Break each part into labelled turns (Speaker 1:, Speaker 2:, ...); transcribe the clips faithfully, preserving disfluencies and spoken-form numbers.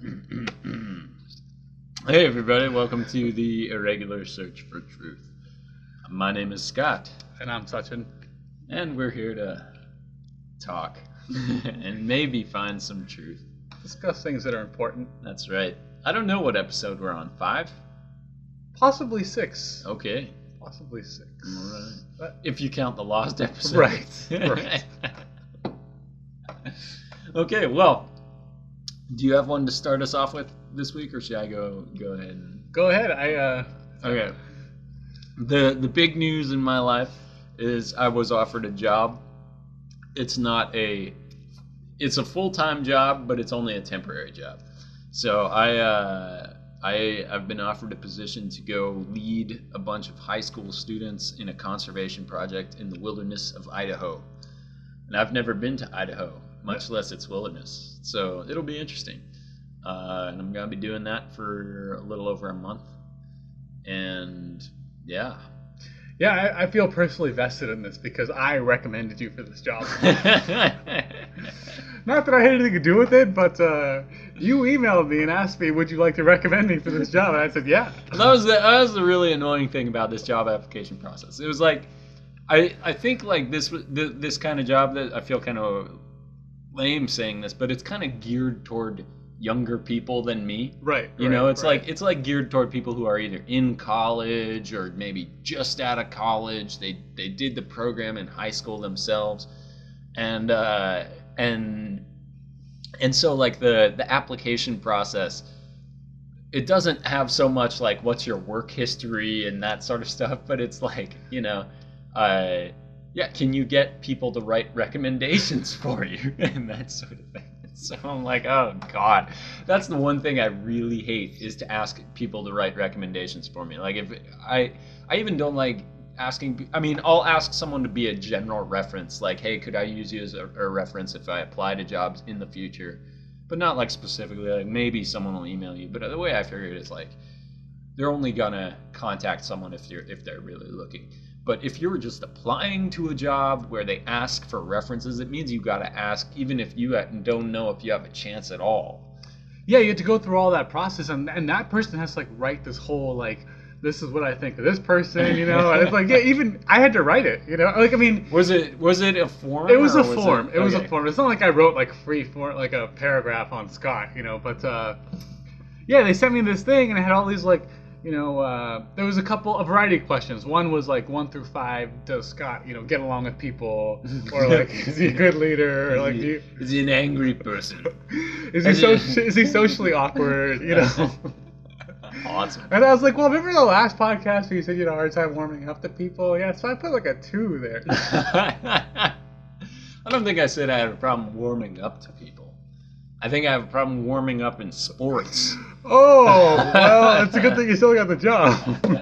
Speaker 1: Hey everybody, welcome to the Irregular Search for Truth. My name is Scott.
Speaker 2: And I'm Sachin.
Speaker 1: And we're here to talk and maybe find some truth.
Speaker 2: Discuss things that are important.
Speaker 1: That's right. I don't know what episode we're on. Five?
Speaker 2: Possibly six.
Speaker 1: Okay.
Speaker 2: Possibly six.
Speaker 1: All right.
Speaker 2: But,
Speaker 1: if you count the lost episode.
Speaker 2: Right. Right.
Speaker 1: Okay, well, do you have one to start us off with this week, or should I go go ahead? And...
Speaker 2: Go ahead. I uh.
Speaker 1: Okay. The the big news in my life is I was offered a job. It's not a, it's a full-time job, but it's only a temporary job. So I uh, I I've been offered a position to go lead a bunch of high school students in a conservation project in the wilderness of Idaho. And I've never been to Idaho, much less its wilderness. So it'll be interesting. Uh, and I'm going to be doing that for a little over a month. And yeah.
Speaker 2: Yeah, I, I feel personally vested in this because I recommended you for this job. Not that I had anything to do with it, but uh, you emailed me and asked me, would you like to recommend me for this job? And I said, yeah.
Speaker 1: That was the, that was the really annoying thing about this job application process. It was like, I I think like this this kind of job that I feel kind of lame saying this, but it's kind of geared toward younger people than me.
Speaker 2: Right.
Speaker 1: You
Speaker 2: right,
Speaker 1: know, it's
Speaker 2: right.
Speaker 1: like it's like geared toward people who are either in college or maybe just out of college. They they did the program in high school themselves, and uh, and and so like the the application process, it doesn't have so much like what's your work history and that sort of stuff, but it's like, you know, uh, yeah, can you get people to write recommendations for you and that sort of thing. So I'm like, oh God, that's the one thing I really hate is to ask people to write recommendations for me. Like if I, I even don't like asking, I mean, I'll ask someone to be a general reference, like, hey, could I use you as a, a reference if I apply to jobs in the future? But not like specifically, like maybe someone will email you. But the way I figure it is like, they're only gonna contact someone if they're, if they're really looking. But if you're just applying to a job where they ask for references, it means you got to ask, even if you don't know if you have a chance at all.
Speaker 2: Yeah, you have to go through all that process, and, and that person has to like write this whole like, this is what I think of this person, you know. And it's like, yeah, even I had to write it, you know. Like, I mean,
Speaker 1: was it was it a form?
Speaker 2: It was a
Speaker 1: was
Speaker 2: form.
Speaker 1: It,
Speaker 2: it was
Speaker 1: okay.
Speaker 2: a form. It's not like I wrote like free form, like a paragraph on Scott, you know. But uh, yeah, they sent me this thing, and it had all these like. You know, uh, there was a couple, a variety of questions. One was like one through five. Does Scott, you know, get along with people, or like, is he a good leader, or like,
Speaker 1: is he,
Speaker 2: do you,
Speaker 1: is he an angry person?
Speaker 2: is he so, is he socially awkward? You know.
Speaker 1: Awesome.
Speaker 2: And I was like, well, remember the last podcast where you said you had a hard time warming up to people? Yeah, so I put like a two there.
Speaker 1: I don't think I said I had a problem warming up to people. I think I have a problem warming up in sports.
Speaker 2: Oh, well, it's a good thing you still got the job.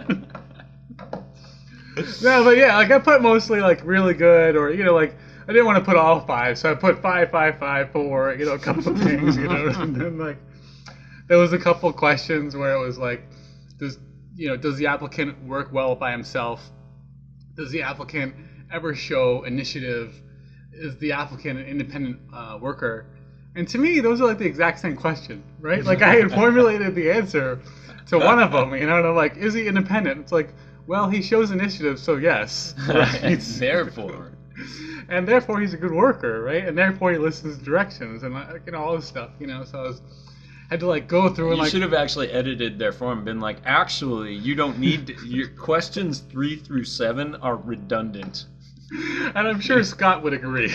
Speaker 2: No, but yeah, like I put mostly like really good, or, you know, like I didn't want to put all five, so I put five, five, five, four, you know, a couple of things, you know, and then like there was a couple questions where it was like, does, you know, does the applicant work well by himself? Does the applicant ever show initiative? Is the applicant an independent uh, worker? And to me, those are like the exact same question, right? Like I had formulated the answer to one of them, you know, and I'm like, is he independent? It's like, well, he shows initiative, so yes. Right?
Speaker 1: Therefore.
Speaker 2: And therefore he's a good worker, right? And therefore he listens to directions and, like, you know, all this stuff, you know. So I was, had to like go through and
Speaker 1: you
Speaker 2: like.
Speaker 1: You should have actually edited their form and been like, actually, you don't need to, your questions three through seven are redundant.
Speaker 2: And I'm sure Scott would agree.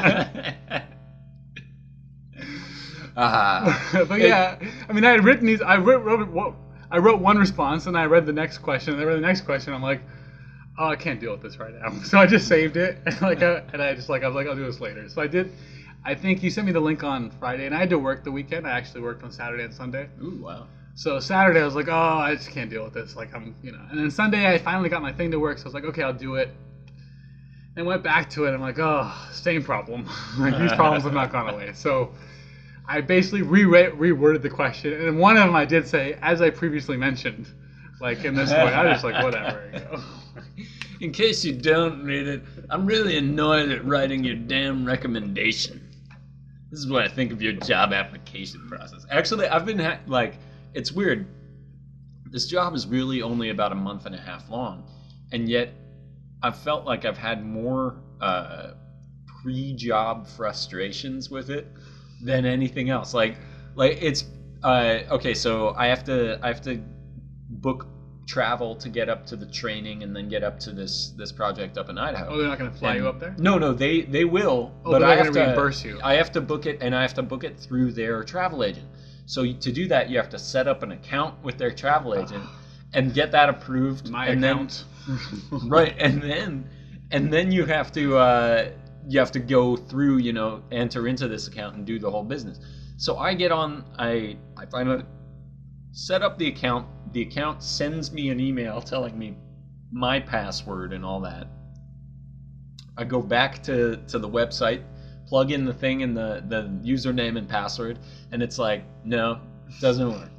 Speaker 1: Uh,
Speaker 2: but yeah, I mean, I had written these. I wrote, wrote, I wrote one response, and I read the next question. And I read the next question. I'm like, oh, I can't deal with this right now. So I just saved it, and like, I, and I just like, I was like, I'll do this later. So I did. I think you sent me the link on Friday, and I had to work the weekend. I actually worked on Saturday and Sunday.
Speaker 1: Ooh, wow.
Speaker 2: So Saturday, I was like, oh, I just can't deal with this. Like, I'm, you know. And then Sunday, I finally got my thing to work. So I was like, okay, I'll do it. And went back to it. I'm like, oh, same problem. Like these problems have not gone away. So. I basically re- reworded the question, and one of them I did say, as I previously mentioned, like in this way. I was just like, whatever. You know?
Speaker 1: In case you don't read it, I'm really annoyed at writing your damn recommendation. This is what I think of your job application process. Actually, I've been ha- like, it's weird. This job is really only about a month and a half long, and yet I've felt like I've had more uh, pre-job frustrations with it than anything else. Like, like it's uh, okay. So I have to I have to book travel to get up to the training and then get up to this this project up in Idaho.
Speaker 2: Oh, they're not going to fly
Speaker 1: And-
Speaker 2: you up there?
Speaker 1: No, no, they they will,
Speaker 2: Oh,
Speaker 1: but
Speaker 2: but
Speaker 1: I
Speaker 2: they're
Speaker 1: have
Speaker 2: gonna
Speaker 1: to
Speaker 2: reimburse you.
Speaker 1: I have to book it, and I have to book it through their travel agent. So to do that, you have to set up an account with their travel agent and get that approved.
Speaker 2: My
Speaker 1: and
Speaker 2: account.
Speaker 1: Then, right, and then and then you have to uh, you have to go through, you know, enter into this account and do the whole business. So I get on, I I find out, set up the account. The account sends me an email telling me my password and all that. I go back to, to the website, plug in the thing in the, the username and password, and it's like, no, it doesn't work.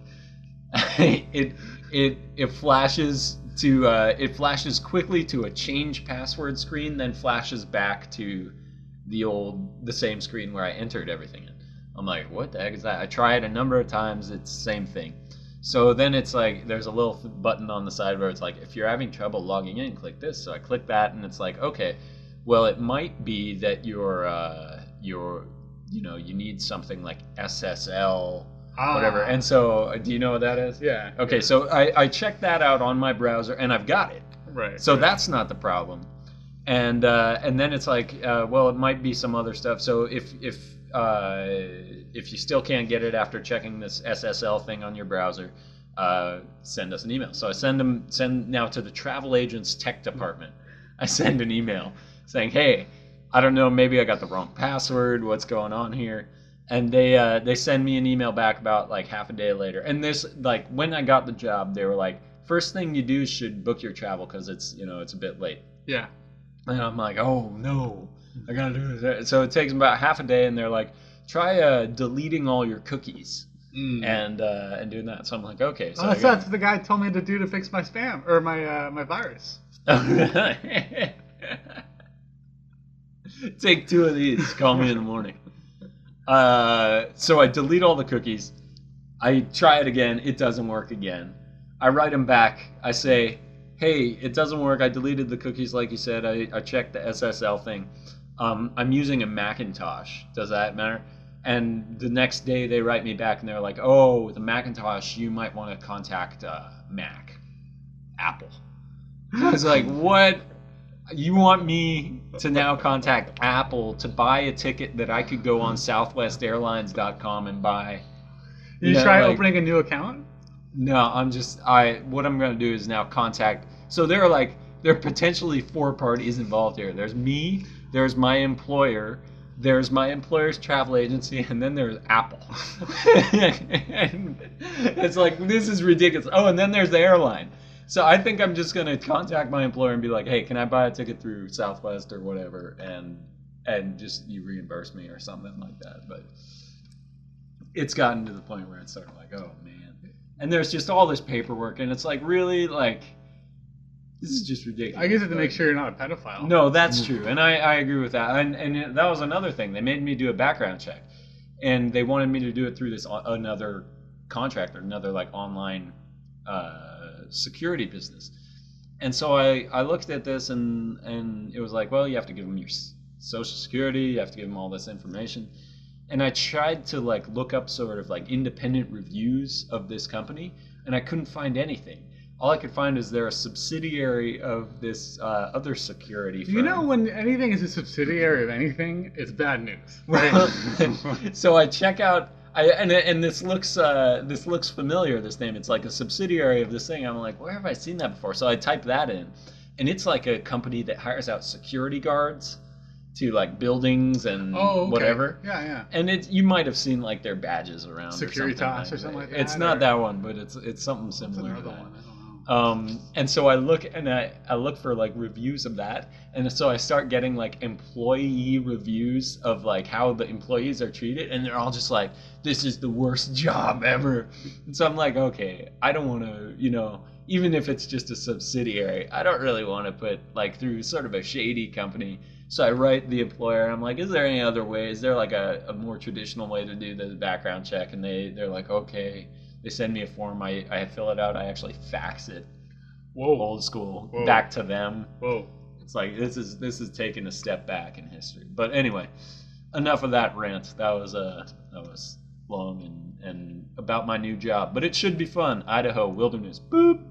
Speaker 1: it it it flashes to uh, it flashes quickly to a change password screen, then flashes back to the old the same screen where I entered everything in. I'm like, what the heck is that? I try it a number of times, it's the same thing. So then it's like there's a little button on the side where it's like, if you're having trouble logging in, click this. So I click that, and it's like, okay, well, it might be that you're uh, you're you know you need something like S S L,
Speaker 2: Ah.
Speaker 1: whatever. And so, uh, do you know what that is?
Speaker 2: Yeah.
Speaker 1: Okay, so I I checked that out on my browser, and I've got it.
Speaker 2: Right.
Speaker 1: So
Speaker 2: right.
Speaker 1: that's not the problem. And uh, and then it's like, uh, well, it might be some other stuff. So if if uh, if you still can't get it after checking this S S L thing on your browser, uh, send us an email. So I send them send now to the travel agent's tech department. I send an email saying, hey, I don't know, maybe I got the wrong password. What's going on here? And they uh, they send me an email back about like half a day later. And this, like, when I got the job, they were like, first thing you do should book your travel because it's, you know, it's a bit late.
Speaker 2: Yeah.
Speaker 1: And I'm like, oh no, I gotta do this. So it takes them about half a day, and they're like, try uh, deleting all your cookies
Speaker 2: Mm.
Speaker 1: and uh, and doing that. So I'm like, okay. So
Speaker 2: oh,
Speaker 1: I
Speaker 2: that's,
Speaker 1: got-
Speaker 2: that's what the guy told me to do to fix my spam or my uh, my virus.
Speaker 1: Take two of these. Call me in the morning. Uh, so I delete all the cookies. I try it again. It doesn't work again. I write them back. I say, hey, it doesn't work. I deleted the cookies like you said. I, I checked the S S L thing. Um, I'm using a Macintosh. Does that matter? And the next day they write me back and they're like, oh, the Macintosh, you might want to contact uh, Mac. Apple. I was like, what? You want me to now contact Apple to buy a ticket that I could go on southwest airlines dot com and buy?
Speaker 2: You
Speaker 1: know,
Speaker 2: try
Speaker 1: like-
Speaker 2: opening a new account?
Speaker 1: No, I'm just I. What I'm gonna do is now contact. So there are like there are potentially four parties involved here. There's me. There's my employer. There's my employer's travel agency, and then there's Apple. And it's like, this is ridiculous. Oh, and then there's the airline. So I think I'm just gonna contact my employer and be like, hey, can I buy a ticket through Southwest or whatever, and and just you reimburse me or something like that. But it's gotten to the point where it's sort of like, oh man. And there's just all this paperwork, and it's like, really, like, this is just ridiculous.
Speaker 2: I guess it's to make
Speaker 1: Like,
Speaker 2: sure you're not a pedophile.
Speaker 1: no, that's true, and I, I agree with that. And and that was another thing. They made me do a background check, and they wanted me to do it through this o- another contractor, another like online uh, security business. And so I, I looked at this, and and it was like, well, you have to give them your s- social security, you have to give them all this information. And I tried to like look up sort of like independent reviews of this company, and I couldn't find anything. All I could find is they're a subsidiary of this uh, other security firm.
Speaker 2: You know, when anything is a subsidiary of anything, it's bad news.
Speaker 1: Right. So I check out, I and and this looks uh, this looks familiar. This name, it's like a subsidiary of this thing. I'm like, where have I seen that before? So I type that in, and it's like a company that hires out security guards to like buildings and
Speaker 2: Oh, okay.
Speaker 1: whatever.
Speaker 2: Yeah, yeah.
Speaker 1: And it you might have seen like their badges around.
Speaker 2: Securitas
Speaker 1: or something,
Speaker 2: or something like
Speaker 1: It's
Speaker 2: that,
Speaker 1: not
Speaker 2: or-
Speaker 1: that one, but it's it's something
Speaker 2: What's
Speaker 1: similar to
Speaker 2: another
Speaker 1: that.
Speaker 2: one? I don't know.
Speaker 1: Um, and so I look and I, I look for like reviews of that, and so I start getting like employee reviews of like how the employees are treated, and they're all just like, "This is the worst job ever." And so I'm like, okay, I don't want to, you know, even if it's just a subsidiary, I don't really want to put like through sort of a shady company. So I write the employer, and I'm like, "Is there any other way? Is there like a, a more traditional way to do the background check?" And they they're like, "Okay." They send me a form. I, I fill it out. I actually fax it,
Speaker 2: Whoa.
Speaker 1: old school,
Speaker 2: Whoa.
Speaker 1: back to them.
Speaker 2: Whoa.
Speaker 1: It's like this is this is taking a step back in history. But anyway, enough of that rant. That was uh that was long and and about my new job. But it should be fun. Idaho wilderness. Boop.